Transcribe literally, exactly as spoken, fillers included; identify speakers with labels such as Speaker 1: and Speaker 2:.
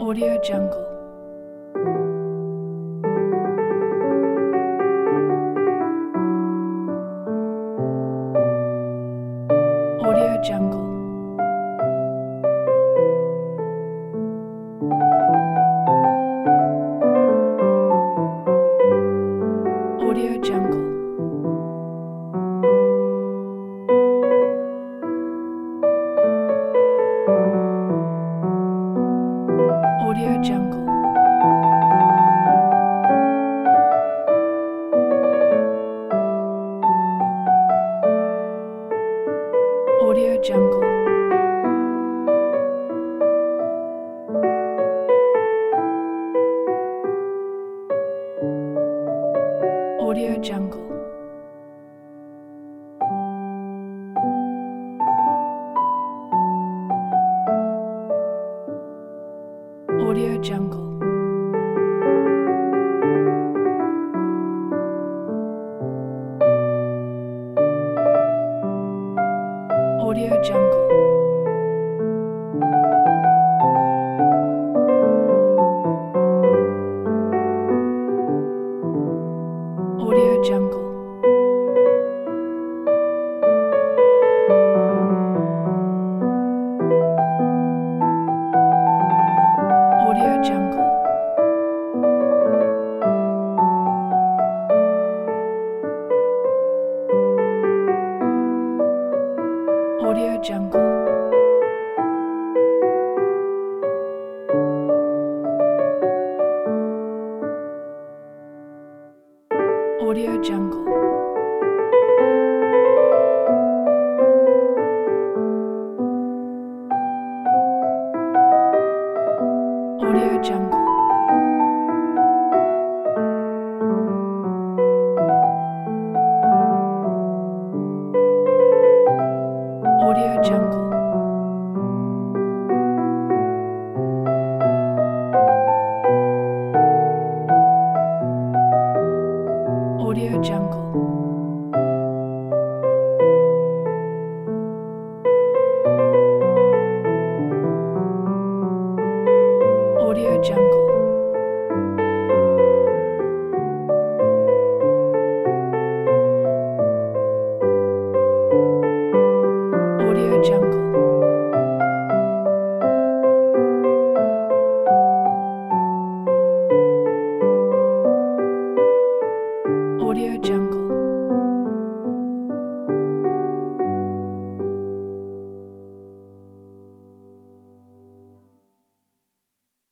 Speaker 1: Audio Jungle. Audio Jungle. Audio Jungle. Audio Jungle. Audio Jungle. Audio Jungle. Audio Jungle. Audio Jungle. Audio Jungle. Audio Jungle. Audio Jungle. Audio Jungle. Audio Jungle. Audio Jungle. Audio Jungle. Audio Jungle. Audio Jungle. Audio Jungle.